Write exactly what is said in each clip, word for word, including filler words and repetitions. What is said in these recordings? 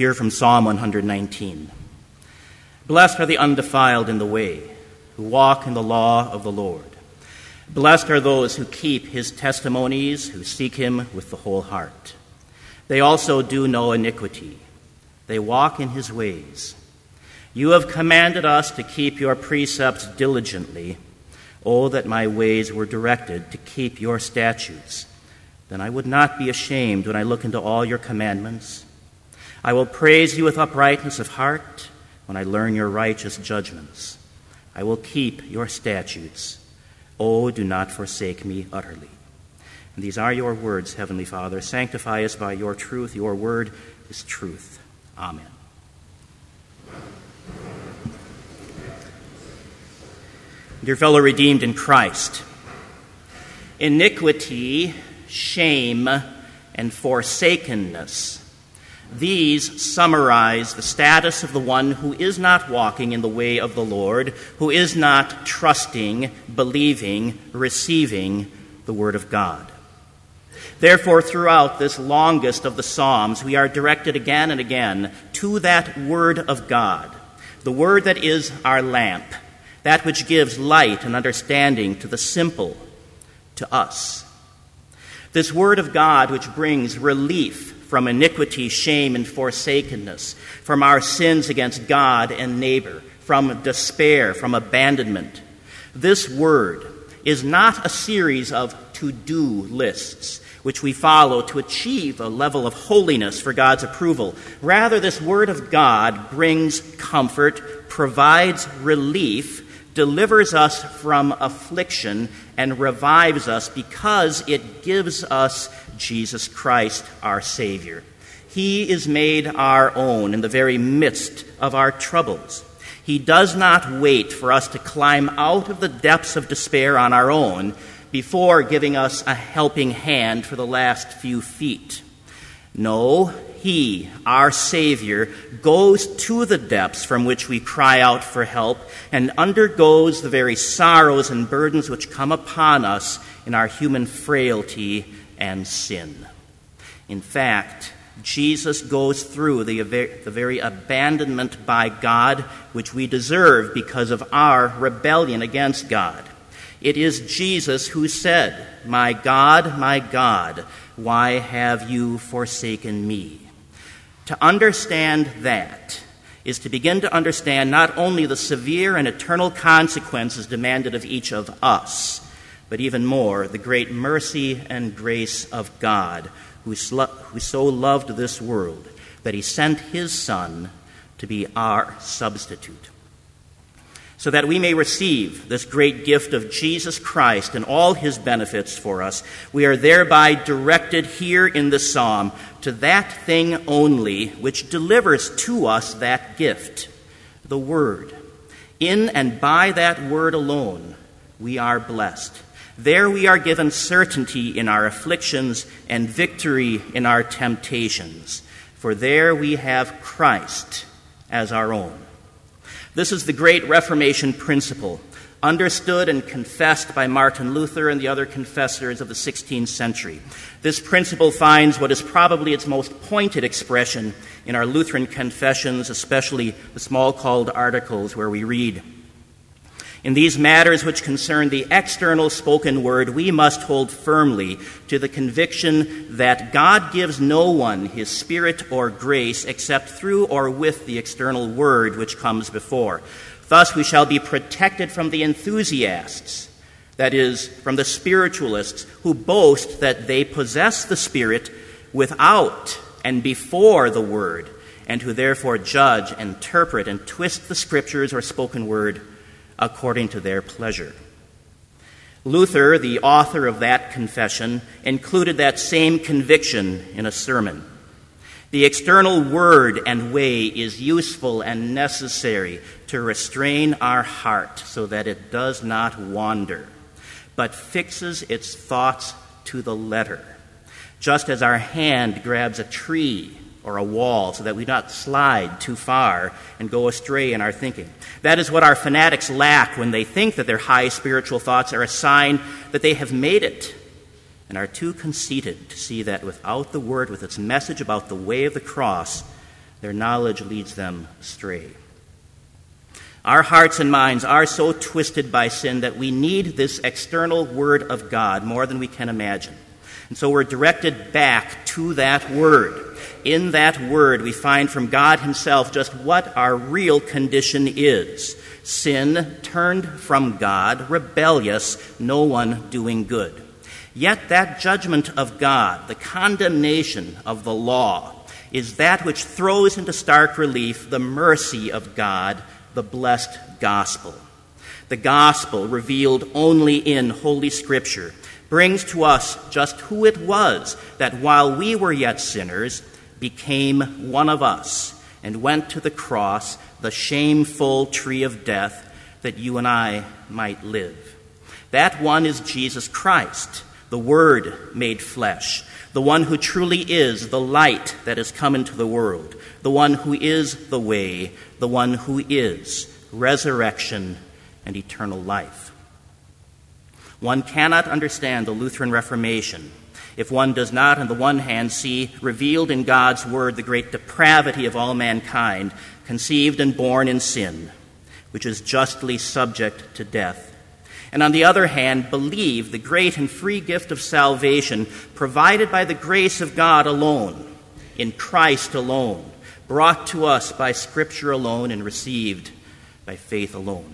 hear from Psalm one nineteen. Blessed are the undefiled in the way, who walk in the law of the Lord. Blessed are those who keep his testimonies, who seek him with the whole heart. They also do no iniquity. They walk in his ways. You have commanded us to keep your precepts diligently. Oh, that my ways were directed to keep your statutes. Then I would not be ashamed when I look into all your commandments. I will praise you with uprightness of heart when I learn your righteous judgments. I will keep your statutes. Oh, do not forsake me utterly. And these are your words, Heavenly Father. Sanctify us by your truth. Your word is truth. Amen. Dear fellow redeemed in Christ, iniquity, shame, and forsakenness, these summarize the status of the one who is not walking in the way of the Lord, who is not trusting, believing, receiving the Word of God. Therefore, throughout this longest of the Psalms, we are directed again and again to that Word of God, the Word that is our lamp, that which gives light and understanding to the simple, to us. This Word of God which brings relief from iniquity, shame, and forsakenness, from our sins against God and neighbor, from despair, from abandonment. This Word is not a series of to-do lists which we follow to achieve a level of holiness for God's approval. Rather, this Word of God brings comfort, provides relief, delivers us from affliction, and revives us because it gives us Jesus Christ, our Savior. He is made our own in the very midst of our troubles. He does not wait for us to climb out of the depths of despair on our own before giving us a helping hand for the last few feet. No, He, our Savior, goes to the depths from which we cry out for help and undergoes the very sorrows and burdens which come upon us in our human frailty and sin. In fact, Jesus goes through the, the very abandonment by God which we deserve because of our rebellion against God. It is Jesus who said, "My God, my God, why have you forsaken me?" To understand that is to begin to understand not only the severe and eternal consequences demanded of each of us, but even more, the great mercy and grace of God, who, sl- who so loved this world that he sent his Son to be our substitute. So that we may receive this great gift of Jesus Christ and all his benefits for us, we are thereby directed here in the psalm to that thing only which delivers to us that gift, the Word. In and by that Word alone, we are blessed. There we are given certainty in our afflictions and victory in our temptations, for there we have Christ as our own. This is the great Reformation principle, understood and confessed by Martin Luther and the other confessors of the sixteenth century. This principle finds what is probably its most pointed expression in our Lutheran confessions, especially the small-called articles where we read, "In these matters which concern the external spoken word, we must hold firmly to the conviction that God gives no one his Spirit or grace except through or with the external word which comes before. Thus we shall be protected from the enthusiasts, that is, from the spiritualists who boast that they possess the Spirit without and before the word, and who therefore judge, interpret, and twist the Scriptures or spoken word according to their pleasure." Luther, the author of that confession, included that same conviction in a sermon. The external word and way is useful and necessary to restrain our heart so that it does not wander, but fixes its thoughts to the letter, just as our hand grabs a tree or a wall so that we not slide too far and go astray in our thinking. That is what our fanatics lack when they think that their high spiritual thoughts are a sign that they have made it, and are too conceited to see that without the Word, with its message about the way of the cross, Their knowledge leads them astray. Our hearts and minds are so twisted by sin that we need this external Word of God more than we can imagine. And so we're directed back to that Word. In that Word, we find from God Himself just what our real condition is. Sin, turned from God, rebellious, no one doing good. Yet that judgment of God, the condemnation of the law, is that which throws into stark relief the mercy of God, the blessed gospel. The gospel, revealed only in Holy Scripture, brings to us just who it was that while we were yet sinners, became one of us and went to the cross, the shameful tree of death, that you and I might live. That one is Jesus Christ, the Word made flesh, the one who truly is the light that has come into the world, the one who is the way, the one who is resurrection and eternal life. One cannot understand the Lutheran Reformation if one does not, on the one hand, see revealed in God's Word the great depravity of all mankind, conceived and born in sin, which is justly subject to death, and on the other hand, believe the great and free gift of salvation provided by the grace of God alone, in Christ alone, brought to us by Scripture alone and received by faith alone.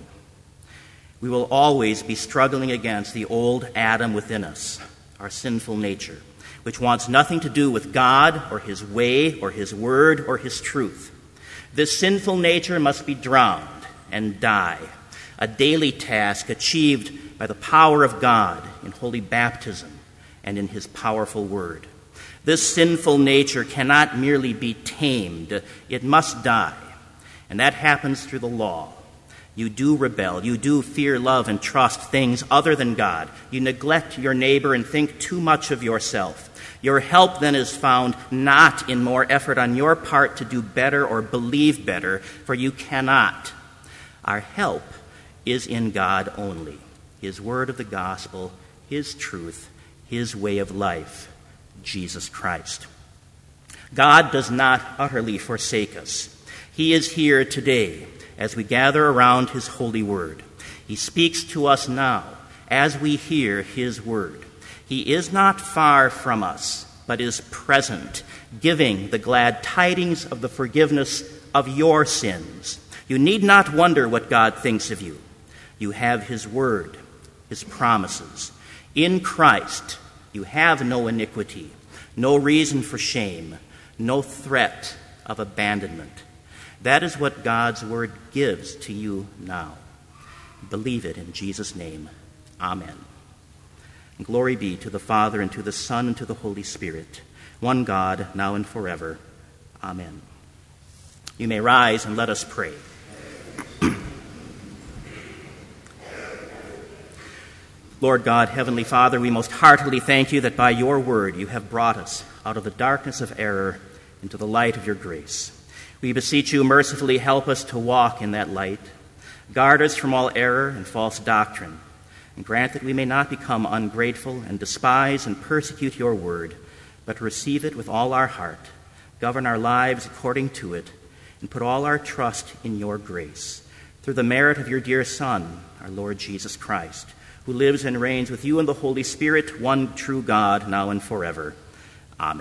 We will always be struggling against the old Adam within us, our sinful nature, which wants nothing to do with God or His way or His word or His truth. This sinful nature must be drowned and die, a daily task achieved by the power of God in holy baptism and in His powerful word. This sinful nature cannot merely be tamed, it must die, and that happens through the law. You do rebel, you do fear, love, and trust things other than God. You neglect your neighbor and think too much of yourself. Your help then is found not in more effort on your part to do better or believe better, for you cannot. Our help is in God only, His word of the gospel, His truth, His way of life, Jesus Christ. God does not utterly forsake us. He is here today as we gather around His holy word. He speaks to us now as we hear His word. He is not far from us, but is present, giving the glad tidings of the forgiveness of your sins. You need not wonder what God thinks of you. You have His word, His promises. In Christ, you have no iniquity, no reason for shame, no threat of abandonment. That is what God's word gives to you now. Believe it in Jesus' name. Amen. And glory be to the Father, and to the Son, and to the Holy Spirit, one God, now and forever. Amen. You may rise and let us pray. Lord God, Heavenly Father, we most heartily thank you that by your word you have brought us out of the darkness of error into the light of your grace. We beseech you mercifully help us to walk in that light. Guard us from all error and false doctrine, and grant that we may not become ungrateful and despise and persecute your word, but receive it with all our heart, govern our lives according to it, and put all our trust in your grace, through the merit of your dear Son, our Lord Jesus Christ, who lives and reigns with you in the Holy Spirit, one true God, now and forever. Amen.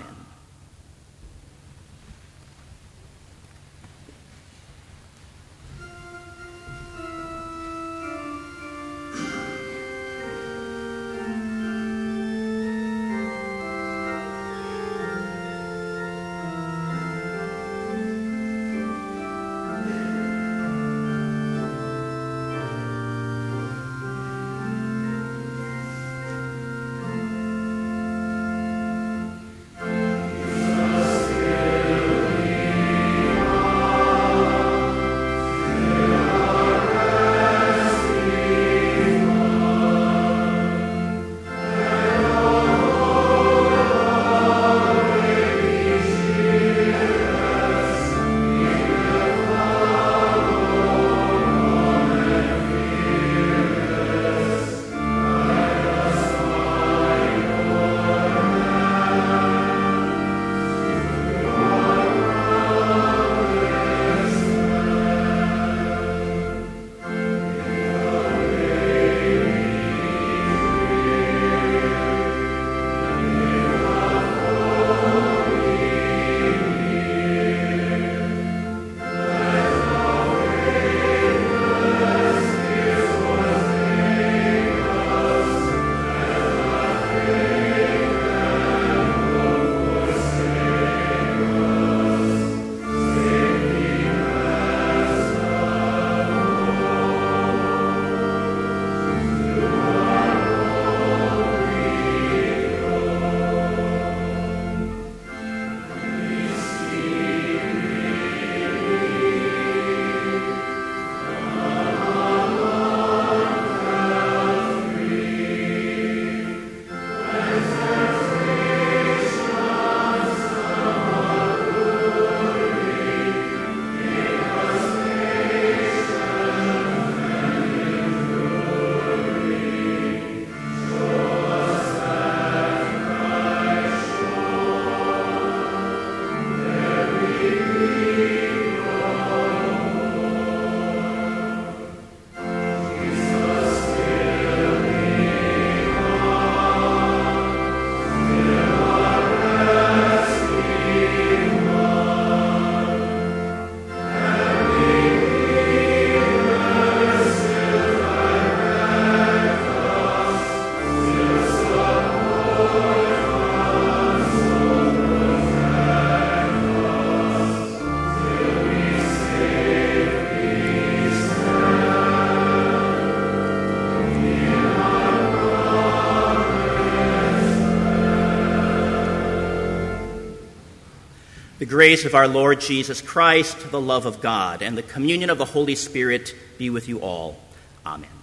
grace of our Lord Jesus Christ, the love of God, and the communion of the Holy Spirit be with you all. Amen.